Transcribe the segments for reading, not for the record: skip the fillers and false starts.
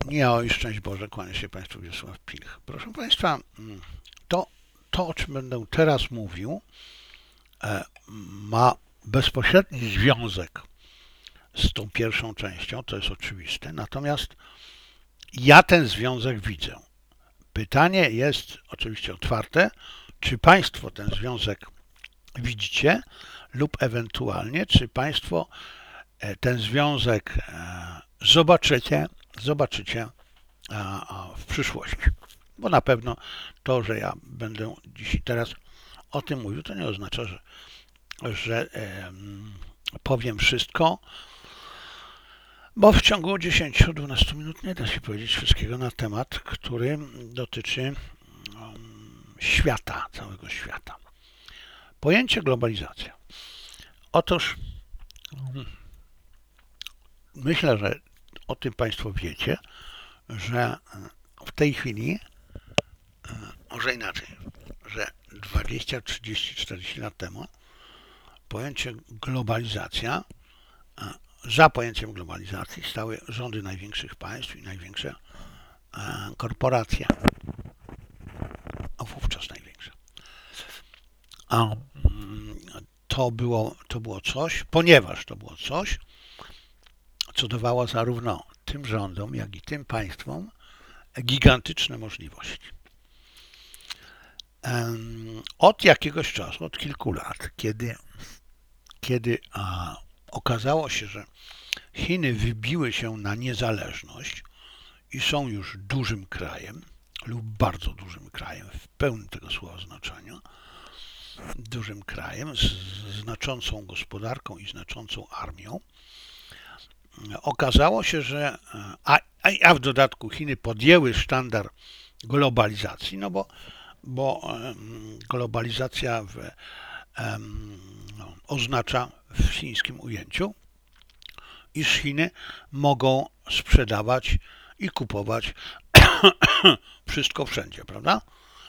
Nie, o i szczęść Boże, kłania się Państwu Wiesław Pilch. Proszę Państwa, to, o czym będę teraz mówił, ma bezpośredni związek z tą pierwszą częścią, to jest oczywiste, natomiast ja ten związek widzę. Pytanie jest oczywiście otwarte, czy Państwo ten związek widzicie lub ewentualnie, czy Państwo ten związek zobaczycie w przyszłości. Bo na pewno to, że ja będę dziś i teraz o tym mówił, to nie oznacza, że powiem wszystko, bo w ciągu 10-12 minut nie da się powiedzieć wszystkiego na temat, który dotyczy świata, całego świata. Pojęcie globalizacja. Otóż myślę, że o tym Państwo wiecie, że w tej chwili, może inaczej, że 20, 30, 40 lat temu pojęcie globalizacja, za pojęciem globalizacji stały rządy największych państw i największe korporacje, a wówczas największe. To było coś, ponieważ to było coś, co dawało zarówno tym rządom, jak i tym państwom gigantyczne możliwości. Od jakiegoś czasu, od kilku lat, kiedy okazało się, że Chiny wybiły się na niezależność i są już dużym krajem lub bardzo dużym krajem w pełnym tego słowa znaczenia, dużym krajem z znaczącą gospodarką i znaczącą armią, okazało się, że a w dodatku Chiny podjęły sztandar globalizacji, no bo globalizacja oznacza w chińskim ujęciu, iż Chiny mogą sprzedawać i kupować wszystko wszędzie, prawda?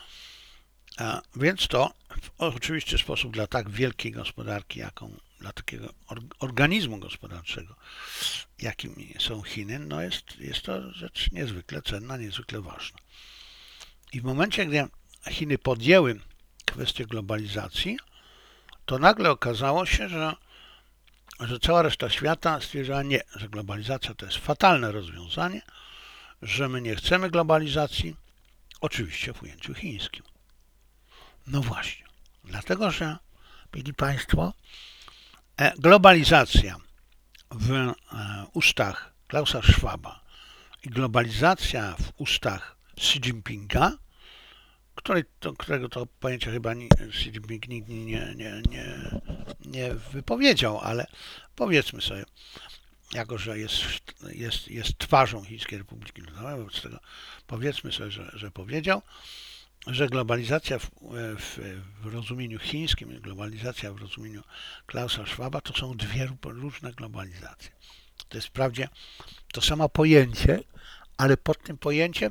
Więc to w oczywisty sposób dla tak wielkiej gospodarki, dla takiego organizmu gospodarczego, jakim są Chiny, no jest to rzecz niezwykle cenna, niezwykle ważna. I w momencie, gdy Chiny podjęły kwestię globalizacji, to nagle okazało się, że cała reszta świata stwierdziła nie, że globalizacja to jest fatalne rozwiązanie, że my nie chcemy globalizacji, oczywiście w ujęciu chińskim. No właśnie, dlatego że, mili Państwo, globalizacja w ustach Klausa Schwaba i globalizacja w ustach Xi Jinpinga, którego to pojęcia chyba Xi Jinping nigdy nie wypowiedział, ale powiedzmy sobie, jako że jest twarzą Chińskiej Republiki Ludowej, wobec tego powiedzmy sobie, że powiedział, że globalizacja w rozumieniu chińskim i globalizacja w rozumieniu Klausa Schwaba to są dwie różne globalizacje. To jest wprawdzie to samo pojęcie, ale pod tym pojęciem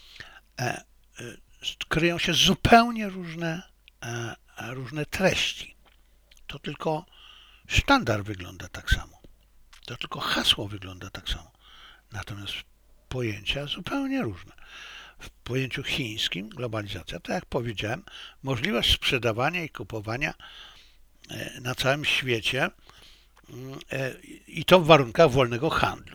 kryją się zupełnie różne treści. To tylko sztandar wygląda tak samo. To tylko hasło wygląda tak samo. Natomiast pojęcia zupełnie różne. W pojęciu chińskim globalizacja, tak jak powiedziałem, możliwość sprzedawania i kupowania na całym świecie i to w warunkach wolnego handlu.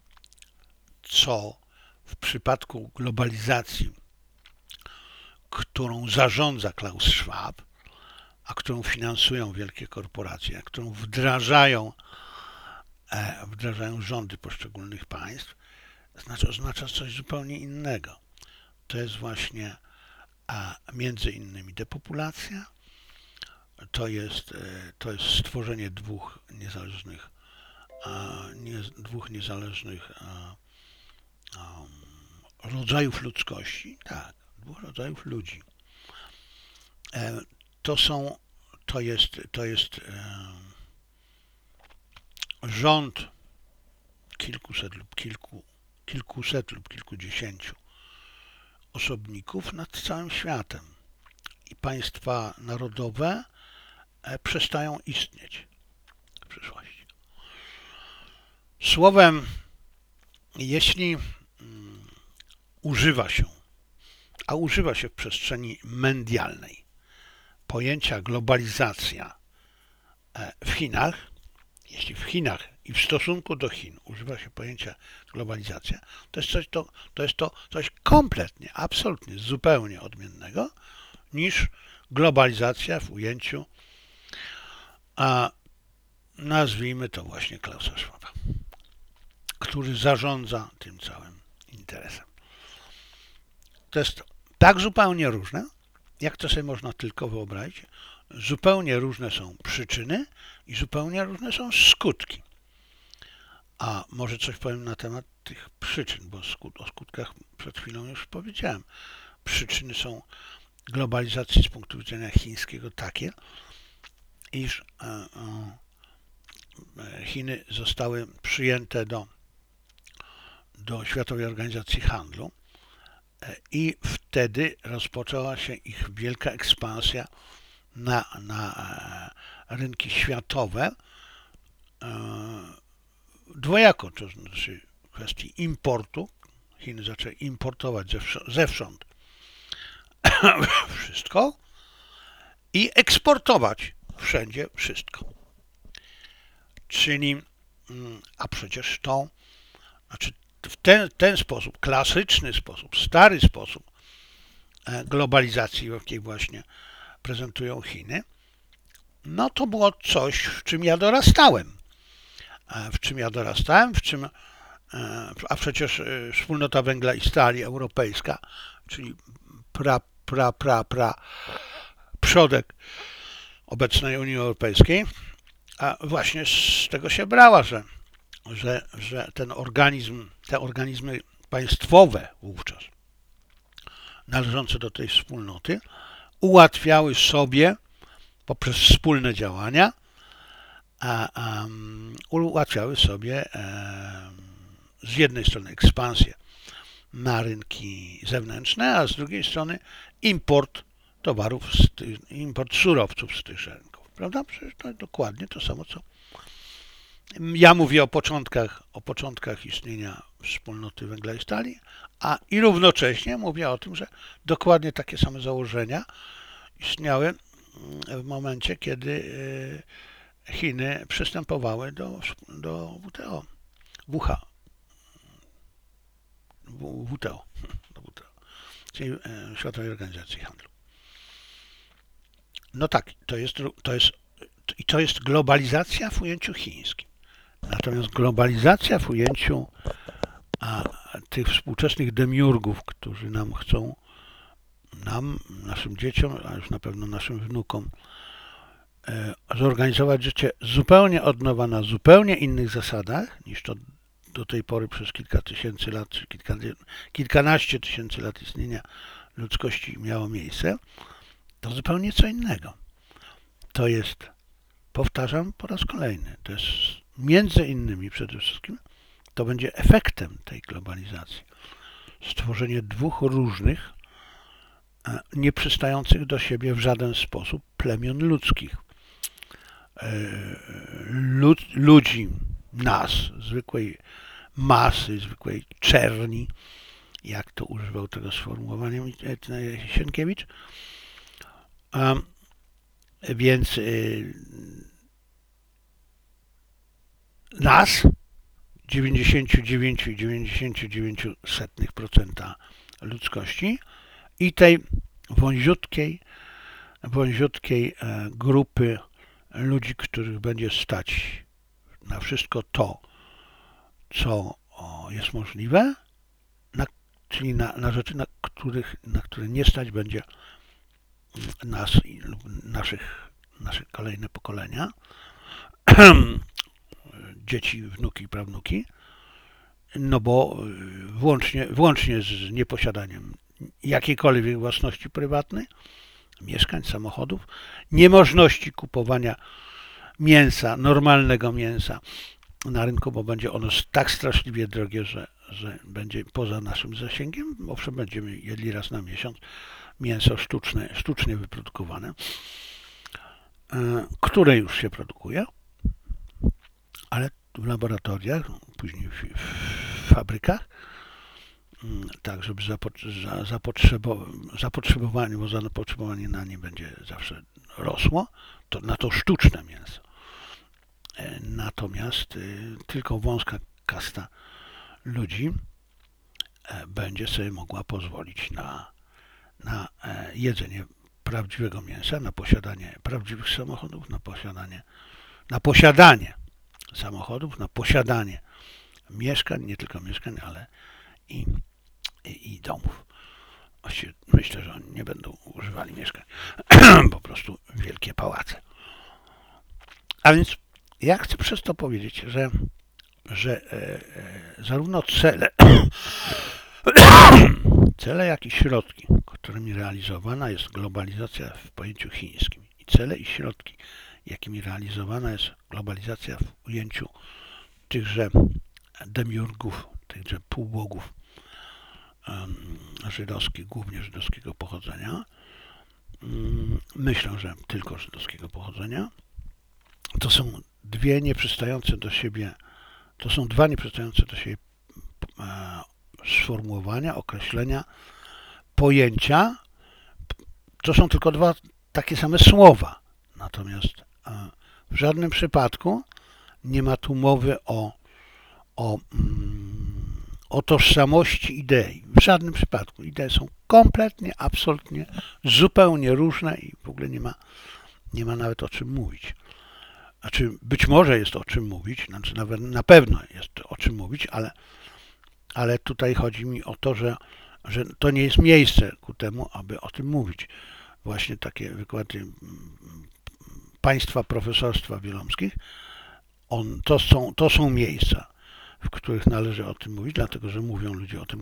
Co w przypadku globalizacji, którą zarządza Klaus Schwab, a którą finansują wielkie korporacje, a którą wdrażają rządy poszczególnych państw, oznacza coś zupełnie innego. To jest właśnie między innymi depopulacja, to jest stworzenie dwóch niezależnych rodzajów ludzkości, tak, dwóch rodzajów ludzi. To jest rząd kilkuset lub kilkudziesięciu osobników nad całym światem i państwa narodowe przestają istnieć w przyszłości. Słowem, jeśli używa się w przestrzeni medialnej pojęcia globalizacja w Chinach, jeśli w Chinach i w stosunku do Chin używa się pojęcia globalizacja, to jest to coś kompletnie, absolutnie, zupełnie odmiennego niż globalizacja w ujęciu, a nazwijmy to właśnie Klausa Schwaba, który zarządza tym całym interesem. To jest tak zupełnie różne, jak to sobie można tylko wyobrazić. Zupełnie różne są przyczyny i zupełnie różne są skutki. A może coś powiem na temat tych przyczyn, bo o skutkach przed chwilą już powiedziałem. Przyczyny są globalizacji z punktu widzenia chińskiego takie, iż Chiny zostały przyjęte do Światowej Organizacji Handlu i wtedy rozpoczęła się ich wielka ekspansja na rynki światowe, dwojako, to znaczy w kwestii importu. Chiny zaczęły importować zewsząd wszystko i eksportować wszędzie wszystko. Czyli, a przecież to, znaczy w ten sposób, klasyczny sposób, stary sposób globalizacji, jakiej właśnie prezentują Chiny, no to było coś, w czym ja dorastałem. A przecież Wspólnota Węgla i Stali Europejska, czyli przodek obecnej Unii Europejskiej, a właśnie z tego się brała, że te organizmy państwowe wówczas należące do tej wspólnoty ułatwiały sobie poprzez wspólne działania, ułatwiały sobie z jednej strony ekspansję na rynki zewnętrzne, a z drugiej strony import towarów, import surowców z tych rynków. Prawda? Przecież to dokładnie to samo, co ja mówię o początkach istnienia Wspólnoty Węgla i Stali, i równocześnie mówię o tym, że dokładnie takie same założenia istniały w momencie, kiedy Chiny przystępowały do WTO, czyli Światowej Organizacji Handlu. No tak, to jest globalizacja w ujęciu chińskim. Natomiast globalizacja w ujęciu tych współczesnych demiurgów, którzy naszym dzieciom, a już na pewno naszym wnukom, zorganizować życie zupełnie od nowa, na zupełnie innych zasadach, niż to do tej pory przez kilka tysięcy lat, czy kilkanaście tysięcy lat istnienia ludzkości miało miejsce, to zupełnie co innego. To jest, powtarzam po raz kolejny, to jest między innymi przede wszystkim, to będzie efektem tej globalizacji. Stworzenie dwóch różnych, nieprzystających do siebie w żaden sposób plemion ludzkich. Ludzi, nas, zwykłej masy, zwykłej czerni, jak to używał tego sformułowania Sienkiewicz. Więc nas, 99,99% ludzkości i tej wąziutkiej grupy ludzi, których będzie stać na wszystko to, co jest możliwe, czyli na rzeczy, na które nie stać będzie nas lub nasze kolejne pokolenia, dzieci, wnuki i prawnuki, no bo włącznie z nieposiadaniem jakiejkolwiek własności prywatnej, mieszkań, samochodów, niemożności kupowania mięsa, normalnego mięsa na rynku, bo będzie ono tak straszliwie drogie, że będzie poza naszym zasięgiem. Owszem, będziemy jedli raz na miesiąc mięso sztucznie wyprodukowane, które już się produkuje, ale w laboratoriach, później w fabrykach tak, żeby zapotrzebowanie, bo zapotrzebowanie na nie będzie zawsze rosło, to na to sztuczne mięso. Natomiast tylko wąska kasta ludzi będzie sobie mogła pozwolić na jedzenie prawdziwego mięsa, na posiadanie prawdziwych samochodów, na posiadanie samochodów, na posiadanie mieszkań, nie tylko mieszkań, ale i domów. Właściwie myślę, że oni nie będą używali mieszkań, po prostu wielkie pałace. A więc ja chcę przez to powiedzieć, że zarówno cele, jak i środki, którymi realizowana jest globalizacja w pojęciu chińskim, i cele i środki, jakimi realizowana jest globalizacja w ujęciu tychże demiurgów, tychże półbogów żydowskich, głównie żydowskiego pochodzenia, myślę, że tylko żydowskiego pochodzenia, to są dwa nieprzystające do siebie sformułowania, określenia, pojęcia. To są tylko dwa takie same słowa. Natomiast w żadnym przypadku nie ma tu mowy o tożsamości idei. W żadnym przypadku. Idee są kompletnie, absolutnie, zupełnie różne i w ogóle nie ma nawet o czym mówić. Znaczy, być może jest o czym mówić, znaczy nawet na pewno jest o czym mówić, ale tutaj chodzi mi o to, że to nie jest miejsce ku temu, aby o tym mówić. Właśnie takie wykłady państwa profesorstwa wielomskich, to są miejsca, w których należy o tym mówić, dlatego że mówią ludzie o tym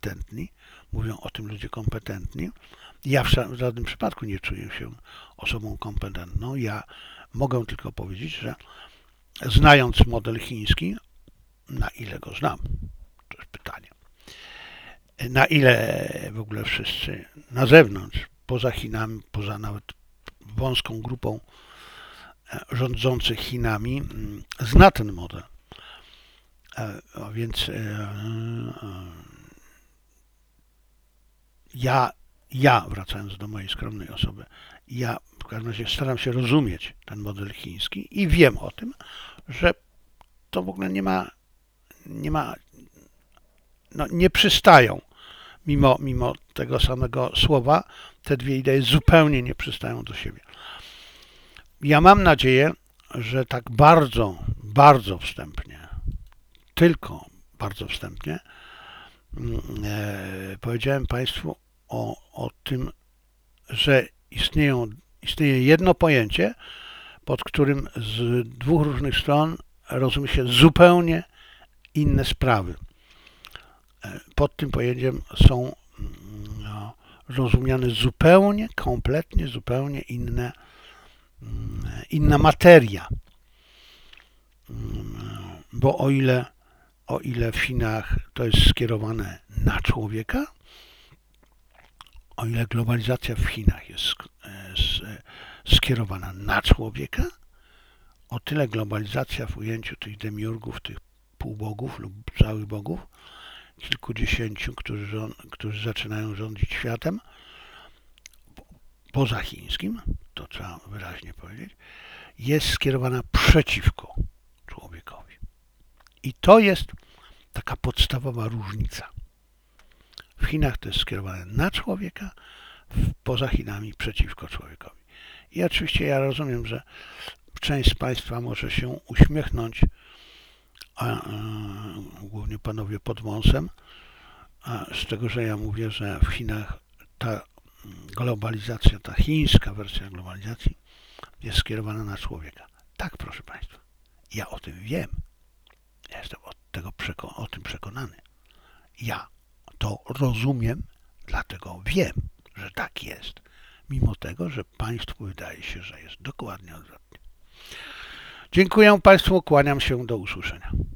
kompetentni. Ja w żadnym przypadku nie czuję się osobą kompetentną. Ja mogę tylko powiedzieć, że znając model chiński, na ile go znam, to jest pytanie, na ile w ogóle wszyscy na zewnątrz, poza Chinami, poza nawet wąską grupą rządzących Chinami, zna ten model. A więc ja, wracając do mojej skromnej osoby, ja w każdym razie staram się rozumieć ten model chiński i wiem o tym, że to w ogóle nie przystają, mimo tego samego słowa, te dwie idee zupełnie nie przystają do siebie. Ja mam nadzieję, że tak bardzo wstępnie, tylko bardzo wstępnie powiedziałem Państwu o tym, że istnieje jedno pojęcie, pod którym z dwóch różnych stron rozumie się zupełnie inne sprawy. Pod tym pojęciem są rozumiane kompletnie zupełnie inna materia. Bo o ile w Chinach to jest skierowane na człowieka, o ile globalizacja w Chinach jest skierowana na człowieka, o tyle globalizacja w ujęciu tych demiurgów, tych półbogów lub całych bogów, kilkudziesięciu, którzy zaczynają rządzić światem, poza chińskim, to trzeba wyraźnie powiedzieć, jest skierowana przeciwko człowiekowi. I to jest taka podstawowa różnica. W Chinach to jest skierowane na człowieka, poza Chinami przeciwko człowiekowi. I oczywiście ja rozumiem, że część z Państwa może się uśmiechnąć, głównie panowie pod wąsem, z tego, że ja mówię, że w Chinach ta globalizacja, ta chińska wersja globalizacji jest skierowana na człowieka. Tak, proszę Państwa, ja o tym wiem. Ja jestem o tym przekonany. Ja to rozumiem, dlatego wiem, że tak jest. Mimo tego, że Państwu wydaje się, że jest dokładnie odwrotnie. Dziękuję Państwu, kłaniam się, do usłyszenia.